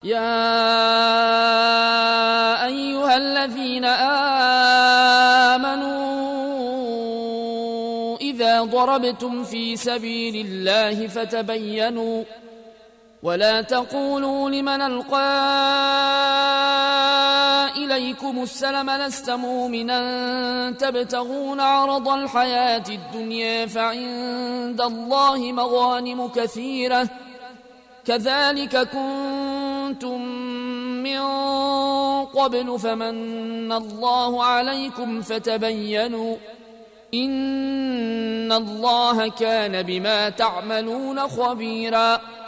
يا أيها الذين آمنوا إذا ضربتم في سبيل الله فتبينوا ولا تقولوا لمن ألقى إليكم السلم لست مؤمنا تبتغون عرض الحياة الدنيا فعند الله مغانم كثيرة كذلك كنتم من قبل فمن الله عليكم فتبينوا إن الله كان بما تعملون خبيرا.